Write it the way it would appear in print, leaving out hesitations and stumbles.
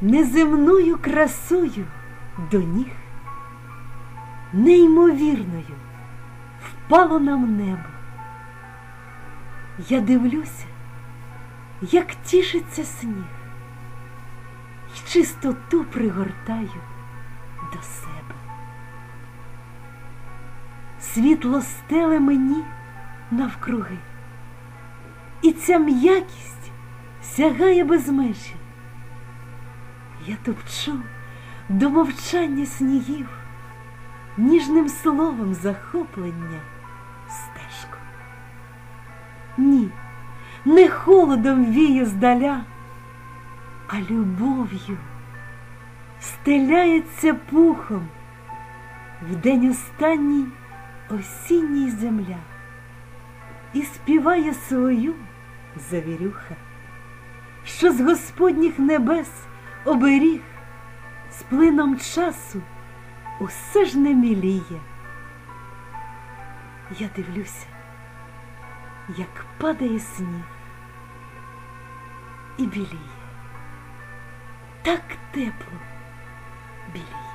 неземною красою до ніг, неймовірною впало нам небо. Я дивлюся, як тішиться сніг, й чистоту пригортаю до себе. Світло стеле мені навкруги, і ця м'якість сягає без межі. Я топчу до мовчання снігів ніжним словом захоплення стежку. Ні, не холодом віє здаля, а любов'ю стеляється пухом в день останній осінній земля і співає свою завірюха, що з Господніх небес оберіг з плином часу усе ж не міліє. Я дивлюся, як падає сніг і біліє, так тепло біліє.